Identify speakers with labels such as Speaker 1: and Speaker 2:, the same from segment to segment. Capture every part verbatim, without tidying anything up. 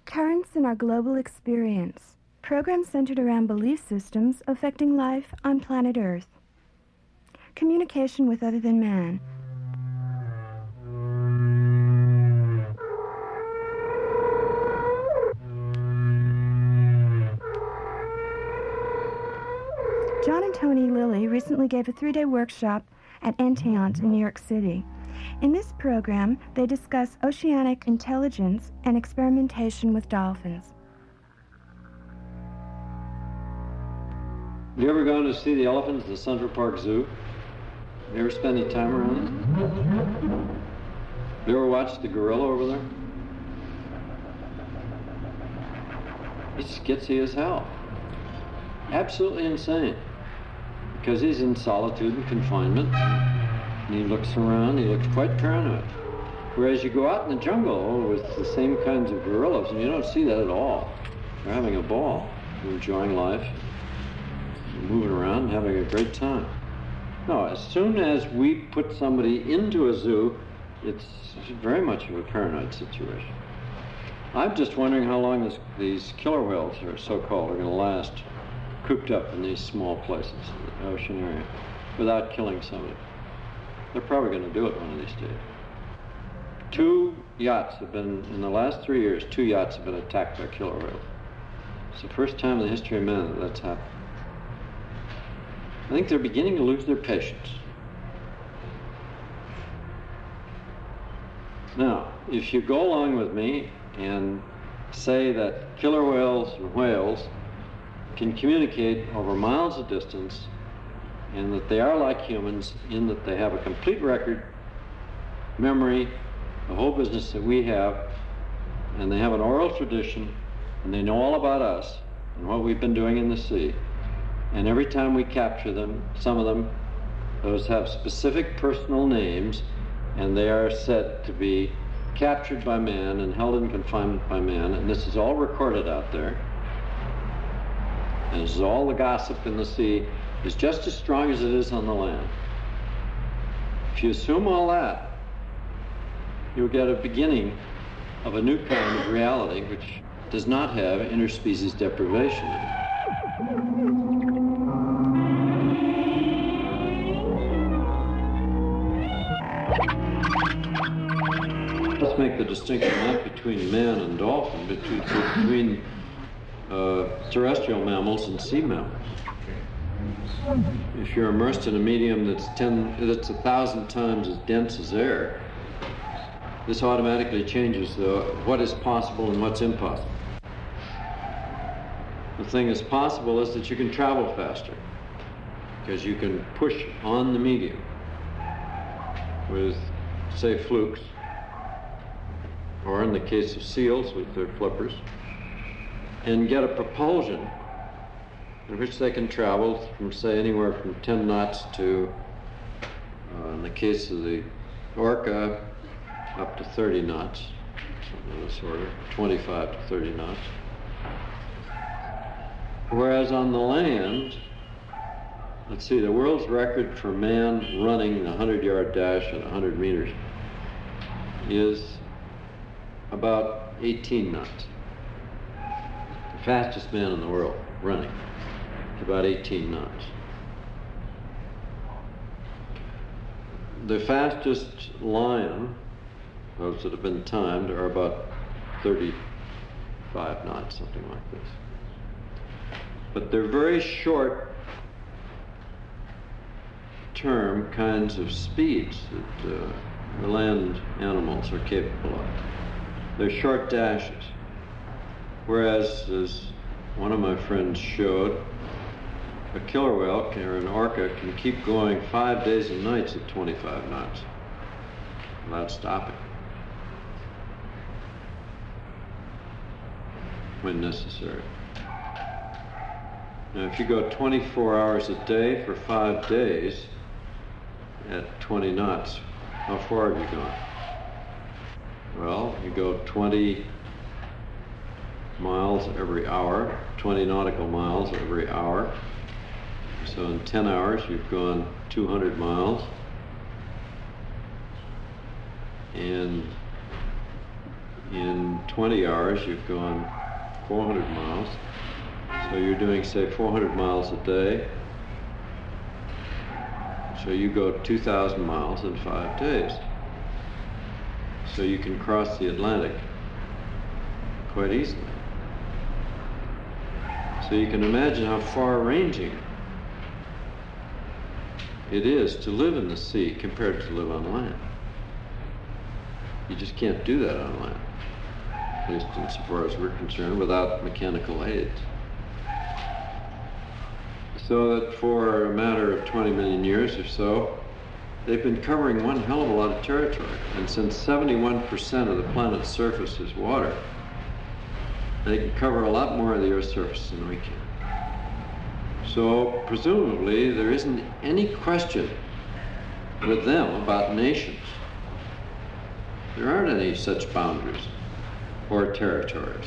Speaker 1: Currents in our global experience. Program centered around belief systems affecting life on planet Earth. Communication with other than man. John and Tony Lilly recently gave a three-day workshop at Enteant in New York City. In this program, they discuss oceanic intelligence and experimentation with dolphins.
Speaker 2: You ever gone to see the elephants at the Central Park Zoo? You ever spend any time around it? You ever watched the gorilla over there? He's skitsy as hell. Absolutely insane. Because he's in solitude and confinement. And he looks around, he looks quite paranoid. Whereas you go out in the jungle with the same kinds of gorillas, and you don't see that at all. They're having a ball. They're enjoying life. Moving around and having a great time. No, as soon as we put somebody into a zoo, it's very much of a paranoid situation. I'm just wondering how long this, these killer whales, or so-called, are going to last cooped up in these small places in the ocean area without killing somebody. They're probably going to do it one of these days. Two yachts have been, in the last three years, two yachts have been attacked by killer whales. It's the first time in the history of man that that's happened. I think they're beginning to lose their patience. Now, if you go along with me and say that killer whales and whales can communicate over miles of distance, and that they are like humans in that they have a complete record, memory, the whole business that we have, and they have an oral tradition, and they know all about us and what we've been doing in the sea. And every time we capture them, some of them, those have specific personal names, and they are said to be captured by man and held in confinement by man, and this is all recorded out there. And this is all the gossip in the sea is just as strong as it is on the land. If you assume all that, you'll get a beginning of a new kind of reality which does not have interspecies deprivation in it. Let's make the distinction not between man and dolphin, but between, between uh, terrestrial mammals and sea mammals. If you're immersed in a medium that's ten, that's a thousand times as dense as air, this automatically changes the, what is possible and what's impossible. The thing that's possible is that you can travel faster, because you can push on the medium with, say, flukes, or in the case of seals with their flippers, and get a propulsion in which they can travel from, say, anywhere from ten knots to, uh, in the case of the orca, up to thirty knots, something of this order, twenty-five to thirty knots. Whereas on the land, let's see, the world's record for man running a hundred-yard dash at one hundred meters is about eighteen knots. The fastest man in the world running is about eighteen knots. The fastest lion, those that have been timed, are about thirty-five knots, something like this. But they're very short term kinds of speeds that uh, the land animals are capable of. They're short dashes. Whereas, as one of my friends showed, a killer whale or an orca can keep going five days and nights at twenty-five knots without stopping when necessary. Now, if you go twenty-four hours a day for five days at twenty knots, how far have you gone? Well, you go twenty miles every hour, twenty nautical miles every hour. So in ten hours, you've gone two hundred miles. And In twenty hours, you've gone four hundred miles. So you're doing, say, four hundred miles a day. So you go two thousand miles in five days. So you can cross the Atlantic quite easily. So you can imagine how far-ranging it is to live in the sea compared to live on land. You just can't do that on land, at least insofar as we're concerned, without mechanical aids. So that for a matter of twenty million years or so, they've been covering one hell of a lot of territory. And since seventy-one percent of the planet's surface is water, they can cover a lot more of the Earth's surface than we can. So presumably there isn't any question with them about nations. There aren't any such boundaries or territories.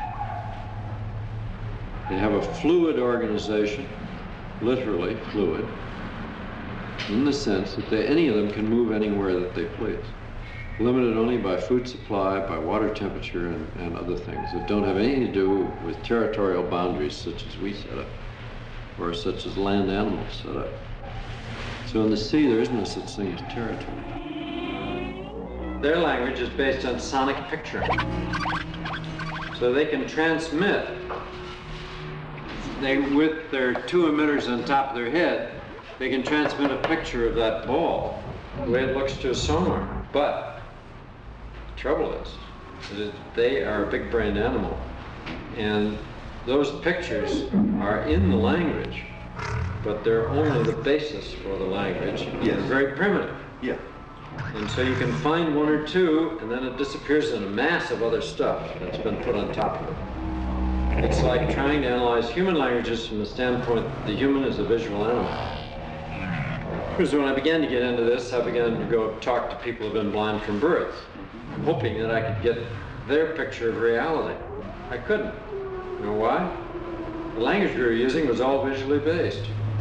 Speaker 2: They have a fluid organization, literally fluid, in the sense that they, any of them can move anywhere that they please, limited only by food supply, by water temperature, and, and other things that don't have anything to do with territorial boundaries such as we set up, or such as land animals set up. So in the sea, there is no such thing as territory. Their language is based on sonic picturing. So they can transmit, they, with their two emitters on top of their head, they can transmit a picture of that ball the way it looks to a sonar. But the trouble is that they are a big-brained animal, and those pictures are in the language, but they're only the basis for the language.
Speaker 3: Yes.
Speaker 2: They're very primitive.
Speaker 3: Yeah.
Speaker 2: And so you can find one or two, and then it disappears in a mass of other stuff that's been put on top of it. It's like trying to analyze human languages from the standpoint that the human is a visual animal. Because when I began to get into this, I began to go talk to people who've been blind from birth, hoping that I could get their picture of reality. I couldn't. You know why? The language we were using was all visually based.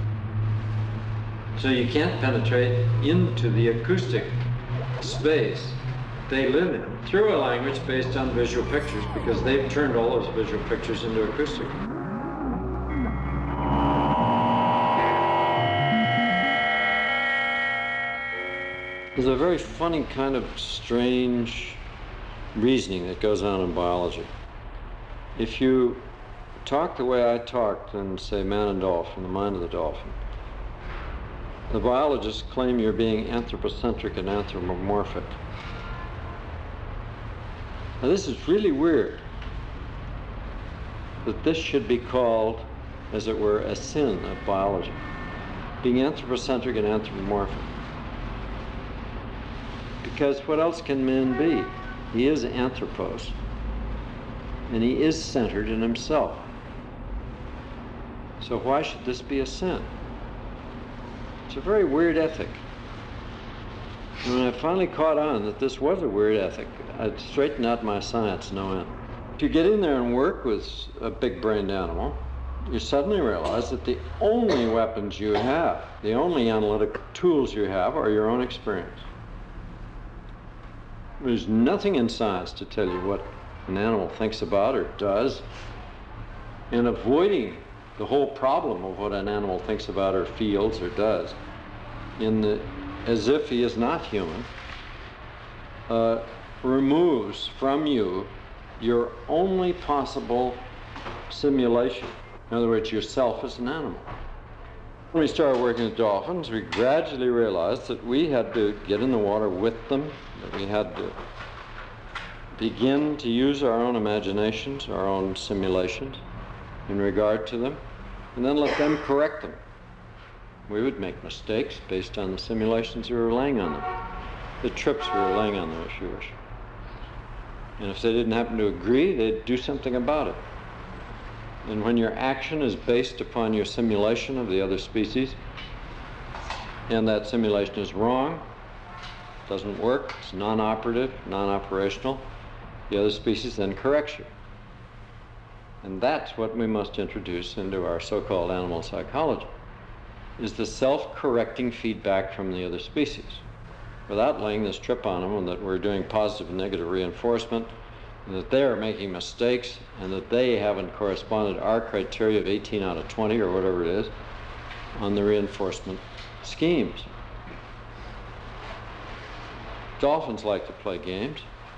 Speaker 2: So you can't penetrate into the acoustic space they live in through a language based on visual pictures, because they've turned all those visual pictures into acoustic. There's a very funny kind of strange reasoning that goes on in biology. If you talk the way I talked in, say, Man and Dolphin, The Mind of the Dolphin, the biologists claim you're being anthropocentric and anthropomorphic. Now this is really weird, that this should be called, as it were, a sin of biology, being anthropocentric and anthropomorphic. Because what else can man be? He is anthropos, and he is centered in himself. So why should this be a sin? It's a very weird ethic. And when I finally caught on that this was a weird ethic, I'd straightened out my science no end. If you get in there and work with a big-brained animal, you suddenly realize that the only weapons you have, the only analytic tools you have, are your own experience. There's nothing in science to tell you what an animal thinks about or does, and avoiding the whole problem of what an animal thinks about or feels or does, in the, as if he is not human, uh, removes from you your only possible simulation. In other words, yourself as an animal. When we started working with dolphins, we gradually realized that we had to get in the water with them, that we had to begin to use our own imaginations, our own simulations in regard to them, and then let them correct them. We would make mistakes based on the simulations we were laying on them, the trips we were laying on them, if you wish. And if they didn't happen to agree, they'd do something about it. And when your action is based upon your simulation of the other species, and that simulation is wrong, doesn't work, it's non-operative, non-operational, the other species then corrects you. And that's what we must introduce into our so-called animal psychology, is the self-correcting feedback from the other species. Without laying this trip on them, and that we're doing positive and negative reinforcement, and that they are making mistakes, and that they haven't corresponded to our criteria of eighteen out of twenty or whatever it is on the reinforcement schemes. Dolphins like to play games,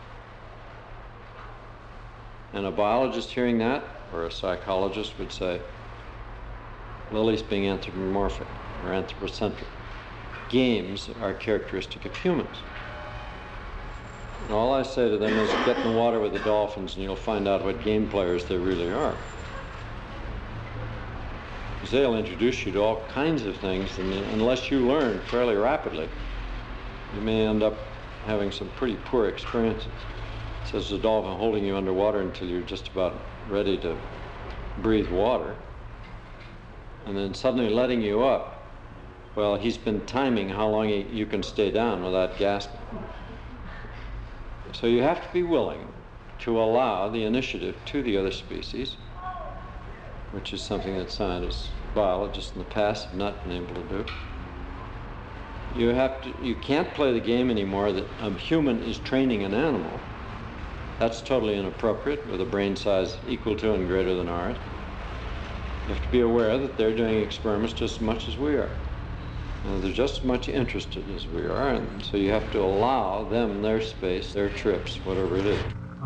Speaker 2: and a biologist hearing that, or a psychologist, would say, Lily's being anthropomorphic or anthropocentric. Games are characteristic of humans. And all I say to them is get in the water with the dolphins and you'll find out what game players they really are. Because they'll introduce you to all kinds of things, and unless you learn fairly rapidly, you may end up having some pretty poor experiences. Says the dolphin holding you underwater until you're just about ready to breathe water, and then suddenly letting you up. Well, he's been timing how long he, you can stay down without gasping. So you have to be willing to allow the initiative to the other species, which is something that scientists, biologists in the past have not been able to do. You have to, you can't play the game anymore that a human is training an animal. That's totally inappropriate with a brain size equal to and greater than ours. You have to be aware that they're doing experiments just as much as we are. And they're just as much interested as we are, and so you have to allow them their space, their trips, whatever it is.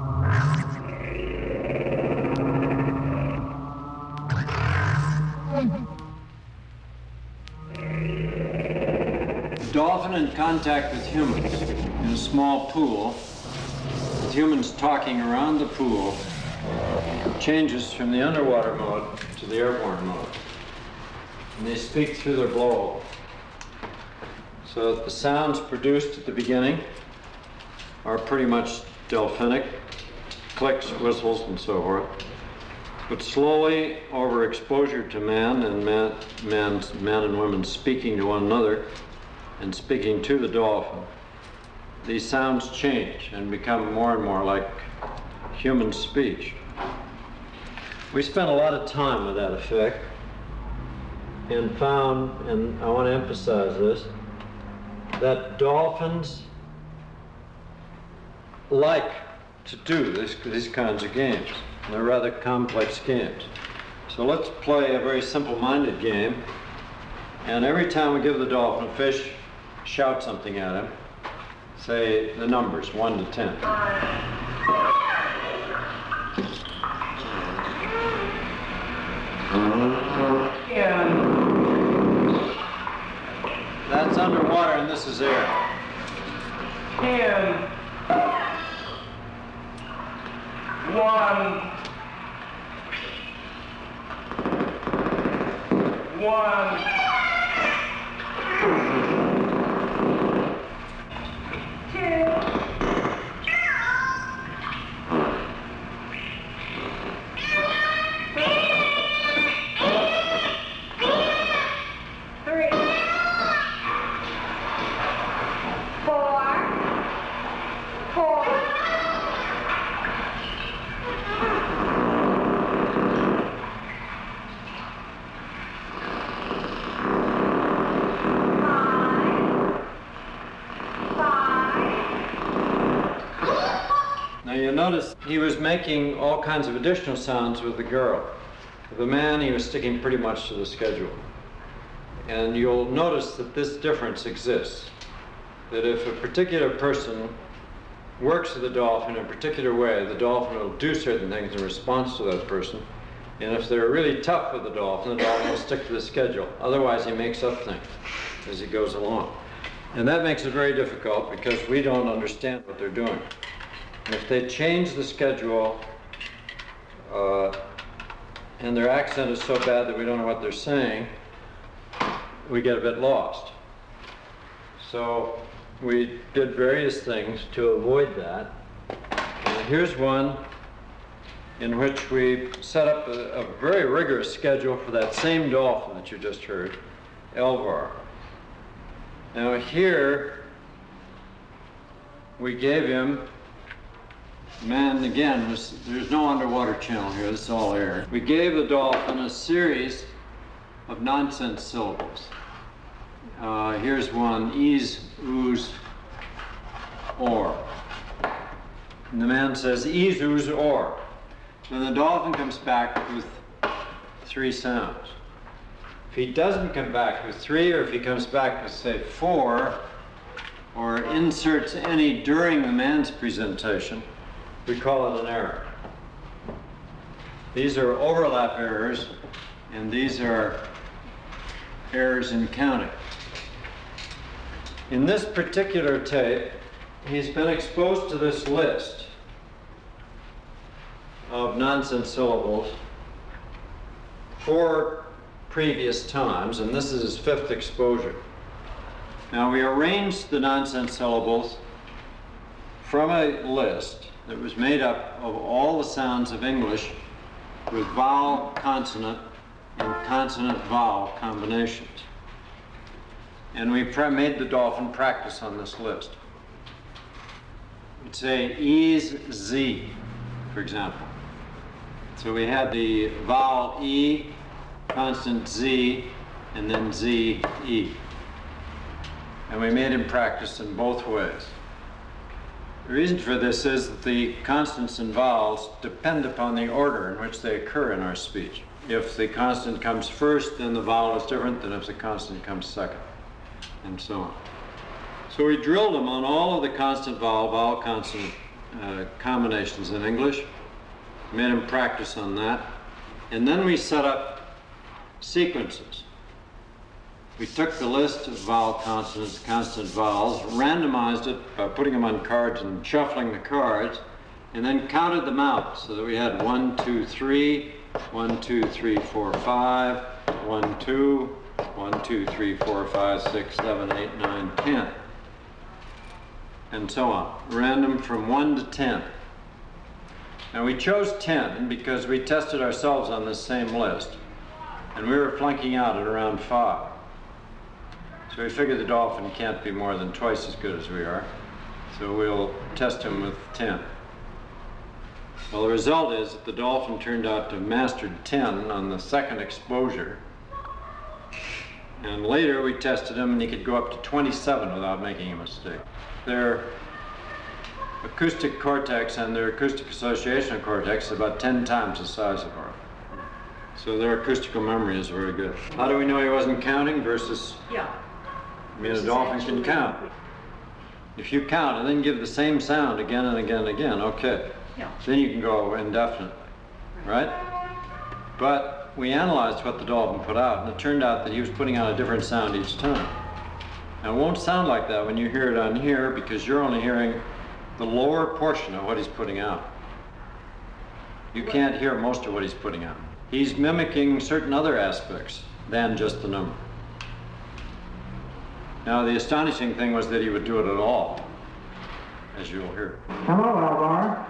Speaker 2: Dolphin in contact with humans in a small pool, with humans talking around the pool, changes from the underwater mode to the airborne mode. And they speak through their blowhole. So the sounds produced at the beginning are pretty much delphinic, clicks, whistles, and so forth. But slowly, over exposure to man and man, man's, man and women speaking to one another and speaking to the dolphin, these sounds change and become more and more like human speech. We spent a lot of time with that effect and found, and I want to emphasize this, that dolphins like to do this, these kinds of games. They're rather complex games. So let's play a very simple-minded game, and every time we give the dolphin a fish, shout something at him. Say the numbers, one to ten. Yeah. That's underwater and this is air.
Speaker 3: Ten. One. One. Two.
Speaker 2: Notice he was making all kinds of additional sounds with the girl. With the man, he was sticking pretty much to the schedule. And you'll notice that this difference exists. That if a particular person works with the dolphin in a particular way, the dolphin will do certain things in response to that person. And if they're really tough with the dolphin, the dolphin will stick to the schedule. Otherwise, he makes up things as he goes along. And that makes it very difficult because we don't understand what they're doing. And if they change the schedule uh, and their accent is so bad that we don't know what they're saying, we get a bit lost. So we did various things to avoid that. And here's one in which we set up a, a very rigorous schedule for that same dolphin that you just heard, Elvar. Now here we gave him, man, again, this, there's no underwater channel here, this is all air. We gave the dolphin a series of nonsense syllables. Uh, here's one, ease, ooze, or. And the man says, "Izus or." Then the dolphin comes back with three sounds. If he doesn't come back with three, or if he comes back with, say, four, or inserts any during the man's presentation, we call it an error. These are overlap errors, and these are errors in counting. In this particular tape, he's been exposed to this list of nonsense syllables four previous times, and this is his fifth exposure. Now, we arranged the nonsense syllables from a list that was made up of all the sounds of English with vowel, consonant, and consonant-vowel combinations. And we made the dolphin practice on this list. We'd say ease, z, for example. So we had the vowel e, consonant z, and then z, e. And we made him practice in both ways. The reason for this is that the consonants and vowels depend upon the order in which they occur in our speech. If the consonant comes first, then the vowel is different than if the consonant comes second, and so on. So we drilled him on all of the constant vowel, vowel consonant uh, combinations in English, made him practice on that, and then we set up sequences. We took the list of vowel consonants, consonant vowels, randomized it by putting them on cards and shuffling the cards, and then counted them out so that we had one, two, three, one, two, three, four, five, one, two, one, two, three, four, five, six, seven, eight, nine, ten, and so on. Random from one to ten. Now we chose ten because we tested ourselves on this same list, and we were flunking out at around five. So we figured the dolphin can't be more than twice as good as we are, so we'll test him with ten. Well, the result is that the dolphin turned out to have mastered ten on the second exposure, and later we tested him and he could go up to twenty-seven without making a mistake. Their acoustic cortex and their acoustic association cortex is about ten times the size of ours. So their acoustical memory is very good. How do we know he wasn't counting versus...
Speaker 4: Yeah.
Speaker 2: I mean, a dolphin can count. If you count and then give the same sound again and again and again, okay.
Speaker 4: Yeah.
Speaker 2: Then you can go indefinitely, right? But we analyzed what the dolphin put out, and it turned out that he was putting out a different sound each time. Now, it won't sound like that when you hear it on here, because you're only hearing the lower portion of what he's putting out. You can't hear most of what he's putting out. He's mimicking certain other aspects than just the number. Now, the astonishing thing was that he would do it at all, as you'll hear.
Speaker 5: Hello, Alvar.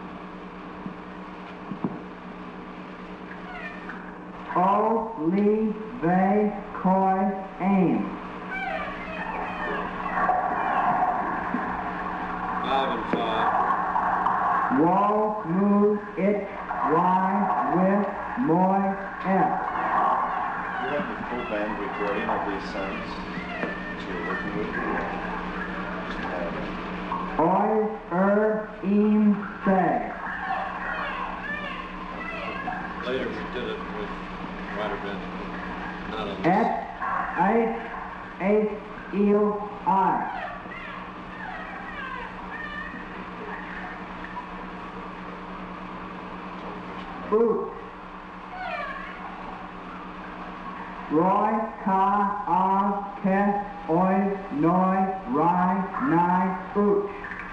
Speaker 5: O, Lee, Ve, Koi, Aim.
Speaker 2: Five and five.
Speaker 5: Wo, Mu, It, Y, With, Moi, F.
Speaker 6: You have the full band recording of these sounds that you're working with?
Speaker 5: Oi, Er, Eam, Se.
Speaker 2: Later we did it with wider bend. Not on this.
Speaker 5: Et, Eis, Eis, Eel, I. Boot. Roy, Ka, Ah, Ke, Oi, Noi, Rai, Nai, Boot.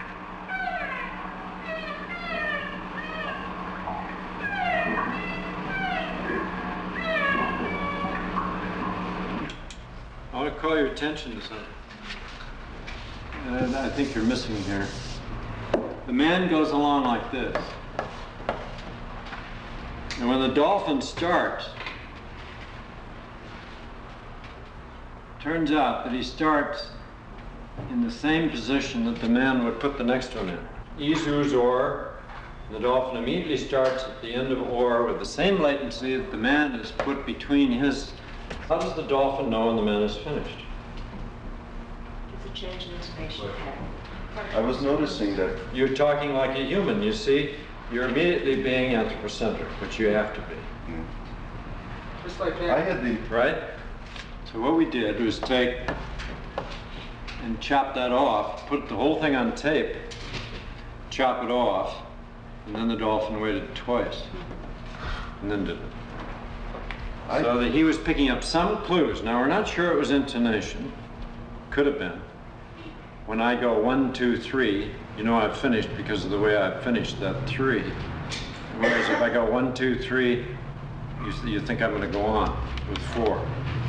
Speaker 2: I want to call your attention to something. And I think you're missing here. The man goes along like this. And when the dolphin starts, turns out that he starts in the same position that the man would put the next one in. Izus or, and the dolphin immediately starts at the end of or with the same latency that the man is put between his. How does the dolphin know when the man is finished?
Speaker 4: the change in the spatial pattern?
Speaker 6: I was noticing that
Speaker 2: You're talking like a human, you see? You're immediately being anthropocentric, which you have to be.
Speaker 6: mm,
Speaker 3: Just like
Speaker 6: I
Speaker 3: that.
Speaker 6: had the
Speaker 2: Right? So what we did was take and chop that off, put the whole thing on tape, chop it off, and then the dolphin waited twice, and then did it.
Speaker 6: I,
Speaker 2: So that he was picking up some clues. Now, we're not sure it was intonation. Could have been. When I go one, two, three, you know I've finished because of the way I've finished that three. Whereas if I go one, two, three, you, you think I'm going to go on with four.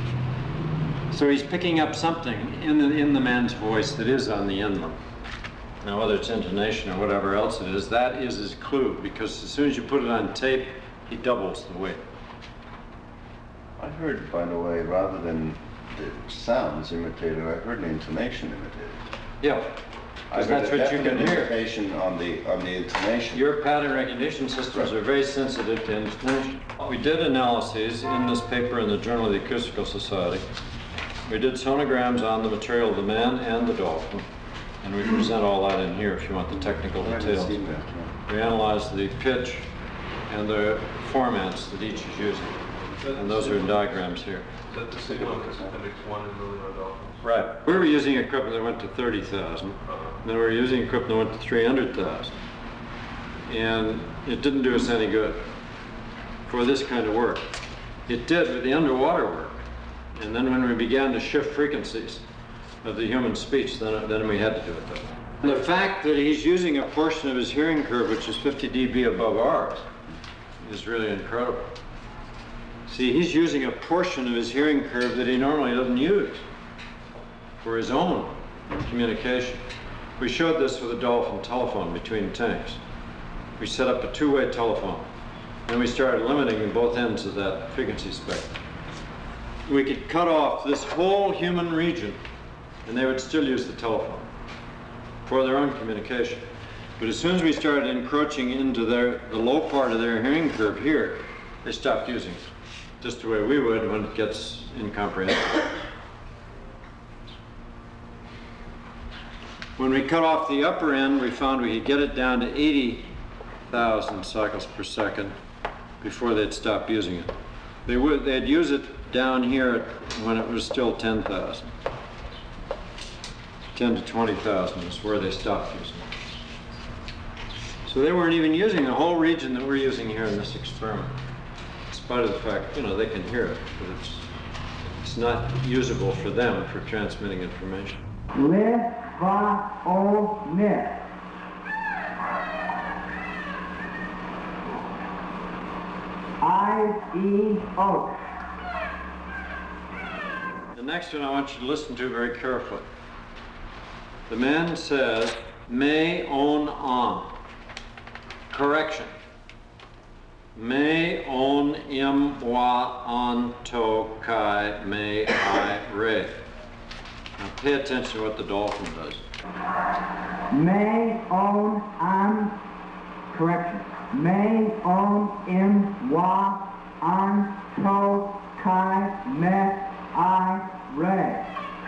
Speaker 2: So he's picking up something in the, in the man's voice that is on the inlet. Now, whether it's intonation or whatever else it is, that is his clue, because as soon as you put it on tape, he doubles the weight.
Speaker 6: I heard, by the way, rather than the sounds imitated, I heard the intonation imitated.
Speaker 2: Yeah,
Speaker 6: I
Speaker 2: because
Speaker 6: heard
Speaker 2: that's
Speaker 6: a
Speaker 2: what you can
Speaker 6: definite
Speaker 2: hear.
Speaker 6: imitation on the on the intonation.
Speaker 2: Your pattern recognition systems are very sensitive to intonation. We did analyses in this paper in the Journal of the Acoustical Society. We did sonograms on the material of the man and the dolphin, and we present all that in here if you want the technical
Speaker 6: I haven't
Speaker 2: details.
Speaker 6: seen that, no.
Speaker 2: We analyzed the pitch and the formats that each is using, and those are in diagrams here.
Speaker 3: Is that the same one as appendix one in Lily Dolphins?
Speaker 2: Right. We were using equipment that went to thirty thousand. Then we were using equipment that went to three hundred thousand. And it didn't do us any good for this kind of work. It did with the underwater work. And then when we began to shift frequencies of the human speech, then, then we had to do it that way. And the fact that he's using a portion of his hearing curve, which is fifty D B above ours, is really incredible. See, he's using a portion of his hearing curve that he normally doesn't use for his own communication. We showed this with a dolphin telephone between tanks. We set up a two-way telephone, and we started limiting both ends of that frequency spectrum. We could cut off this whole human region, and they would still use the telephone for their own communication. But as soon as we started encroaching into their, the low part of their hearing curve here, they stopped using it, just the way we would when it gets incomprehensible. When we cut off the upper end, we found we could get it down to eighty thousand cycles per second before they'd stop using it. They would, they'd use it down here when it was still ten thousand. ten to twenty thousand is where they stopped using it. So they weren't even using the whole region that we're using here in this experiment, in spite of the fact, you know, they can hear it, but it's, it's not usable for them for transmitting information.
Speaker 5: Le, va, o, ne. I, E, O.
Speaker 2: The next one I want you to listen to very carefully. The man says, me on on. Correction. Me on im wa on to kai me I re. Now pay attention to what the dolphin does.
Speaker 5: May, on, am. Correction. May, on, im, wa, on, to, kai, me, I, re.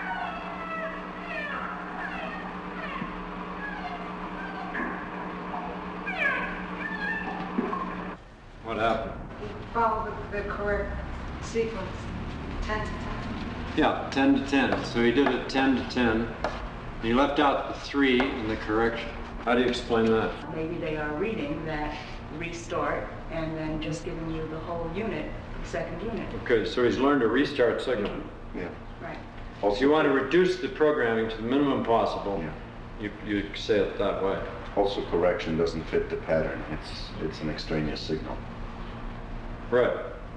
Speaker 2: What happened?
Speaker 4: Follow the, the correct sequence, ten to ten.
Speaker 2: Yeah, ten to ten. So he did it ten to ten. He left out the three in the correction. How do you explain that?
Speaker 4: Maybe they are reading that restart and then just giving you the whole unit, the second unit.
Speaker 2: Okay, so he's learned a restart signal.
Speaker 6: Yeah.
Speaker 4: Right.
Speaker 2: If you want to reduce the programming to the minimum possible,
Speaker 6: Yeah.
Speaker 2: you, you say it that way.
Speaker 6: Also, correction doesn't fit the pattern. It's it's an extraneous signal.
Speaker 2: Right.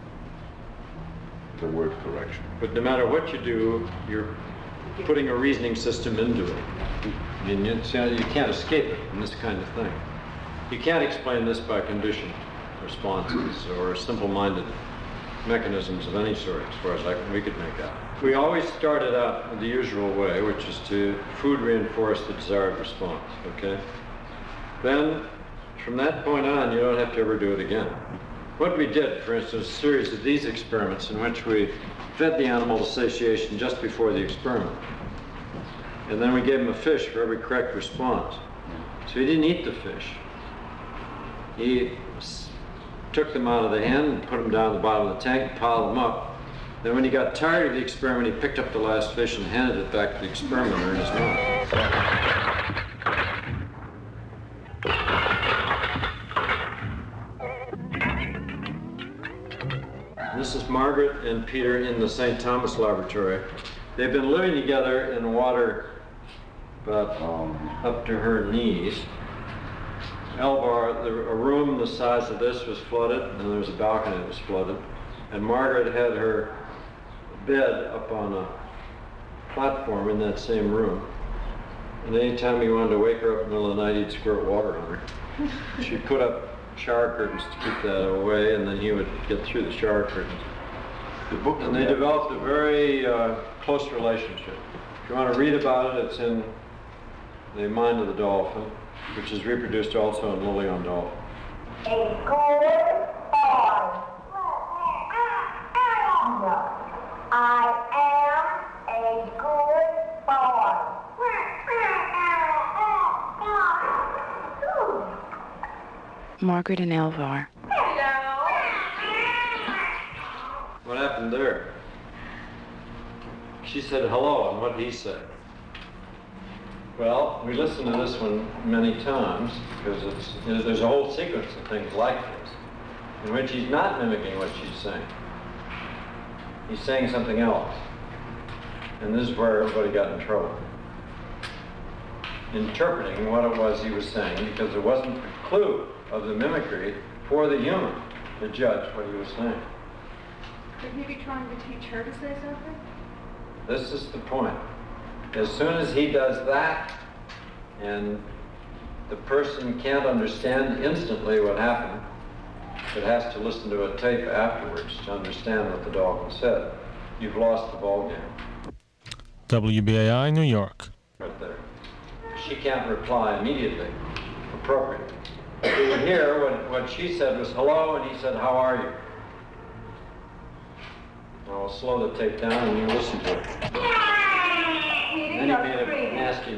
Speaker 6: The word correction.
Speaker 2: But no matter what you do, you're putting a reasoning system into it. I mean, you, see, you can't escape it in this kind of thing. You can't explain this by conditioned responses or simple-minded mechanisms of any sort, as far as I, we could make out. We always started out in the usual way, which is to food reinforce the desired response, okay? Then, from that point on, you don't have to ever do it again. What we did, for instance, a series of these experiments in which we fed the animal to satiation just before the experiment. And then we gave him a fish for every correct response. So he didn't eat the fish. He s- took them out of the hen and put them down at the bottom of the tank, piled them up. Then when he got tired of the experiment, he picked up the last fish and handed it back to the experimenter in his mouth. This is Margaret and Peter in the Saint Thomas Laboratory. They've been living together in water about um, up to her knees. Elvar, the, a room the size of this was flooded, and there was a balcony that was flooded. And Margaret had her bed up on a platform in that same room. And anytime he wanted to wake her up in the middle of the night, he'd squirt water on her. She'd put up shower curtains to keep that away, and then he would get through the shower curtains.
Speaker 6: The book
Speaker 2: and they developed a very uh, close relationship. If you want to read about it, it's in The Mind of the Dolphin, which is reproduced also in Lily on Dolphin.
Speaker 7: A good boy. No, I am a good boy.
Speaker 8: Margaret and Elvar.
Speaker 7: Hello.
Speaker 2: What happened there? She said hello, and what did he say? Well, we listened to this one many times because it's, there's a whole sequence of things like this in which he's not mimicking what she's saying. He's saying something else. And this is where everybody got in trouble. Interpreting what it was he was saying, because there wasn't a clue of the mimicry for the human to judge what he was saying.
Speaker 9: Could he be trying to teach her to say something?
Speaker 2: This is the point. As soon as he does that, and the person can't understand instantly what happened, but has to listen to a tape afterwards to understand what the dolphin said, you've lost the ballgame.
Speaker 10: W B A I, New York.
Speaker 2: Right there. She can't reply immediately, appropriately. But you would hear what, what she said was hello, and he said, how are you? I'll slow the tape down and you listen to it. Then he made a nasty.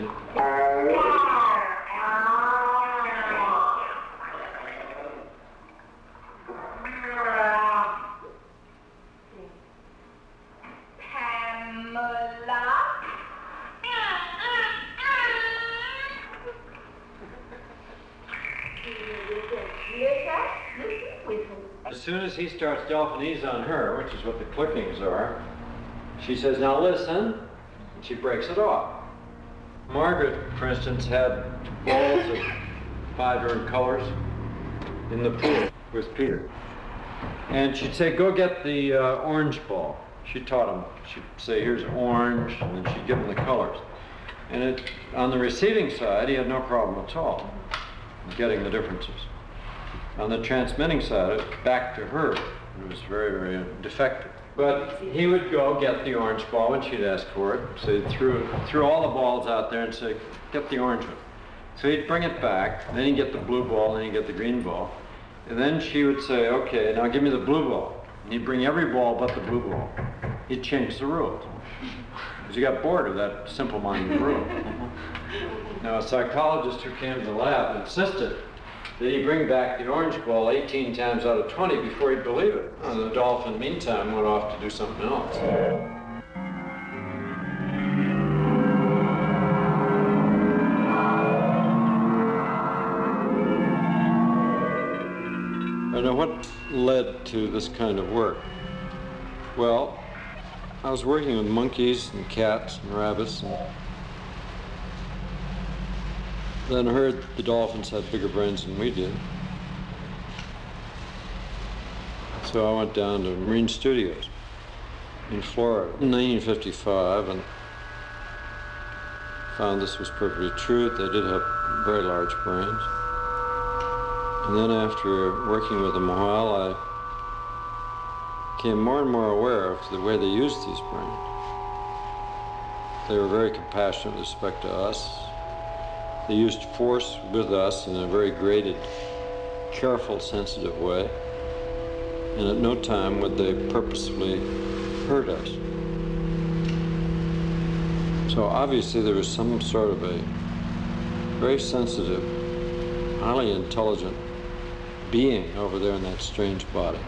Speaker 2: As soon as he starts Dolphinese on her, which is what the clickings are, she says, now listen, and she breaks it off. Margaret, for instance, had balls of five different colors in the pool with Peter. And she'd say, go get the uh, orange ball. She taught him. She'd say, here's orange, and then she'd give him the colors. And it, on the receiving side, he had no problem at all in getting the differences. On the transmitting side, back to her, it was very, very defective. But he would go get the orange ball when she'd ask for it. So he threw, threw all the balls out there and say, get the orange one. So he'd bring it back, then he'd get the blue ball, then he'd get the green ball. And then she would say, okay, now give me the blue ball. And he'd bring every ball but the blue ball. He'd change the rules. Because he got bored of that simple-minded rule. Now a psychologist who came to the lab insisted that he bring back the orange ball eighteen times out of twenty before he'd believe it. And the dolphin, meantime, went off to do something else. I know what led to this kind of work. Well, I was working with monkeys and cats and rabbits, and then heard the dolphins had bigger brains than we did. So I went down to Marine Studios in Florida in nineteen fifty-five and found this was perfectly true. They did have very large brains. And then after working with them a while, I became more and more aware of the way they used these brains. They were very compassionate with respect to us. They used force with us in a very graded, careful, sensitive way. And at no time would they purposefully hurt us. So obviously there was some sort of a very sensitive, highly intelligent being over there in that strange body.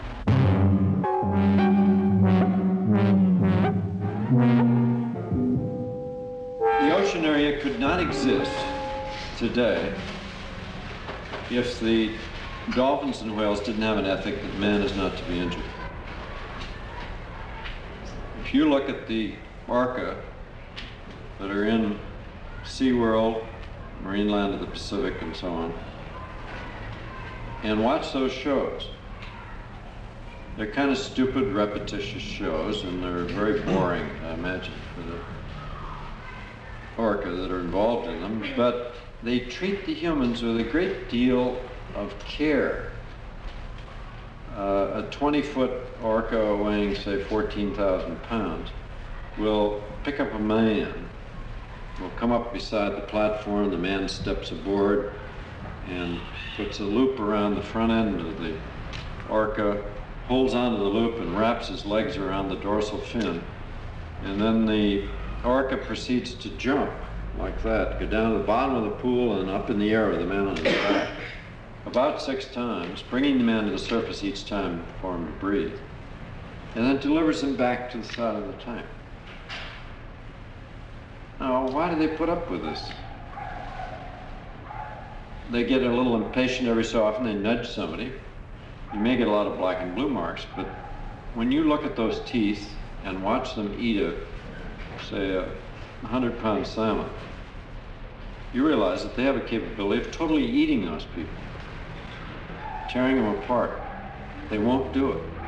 Speaker 2: The ocean area could not exist today if the dolphins and whales didn't have an ethic that man is not to be injured. If you look at the orca that are in SeaWorld, Marineland of the Pacific, and so on, and watch those shows, they're kind of stupid, repetitious shows, and they're very boring, I imagine, for the orca that are involved in them, but they treat the humans with a great deal of care. Uh, a twenty-foot orca weighing, say, fourteen thousand pounds will pick up a man, will come up beside the platform, the man steps aboard and puts a loop around the front end of the orca, holds onto the loop and wraps his legs around the dorsal fin, and then the orca proceeds to jump like that, go down to the bottom of the pool and up in the air with the man on his back, about six times, bringing the man to the surface each time for him to breathe, and then delivers him back to the side of the tank. Now, why do they put up with this? They get a little impatient every so often, they nudge somebody. You may get a lot of black and blue marks, but when you look at those teeth and watch them eat a, say, a hundred pound salmon, you realize that they have a capability of totally eating those people, tearing them apart. They won't do it.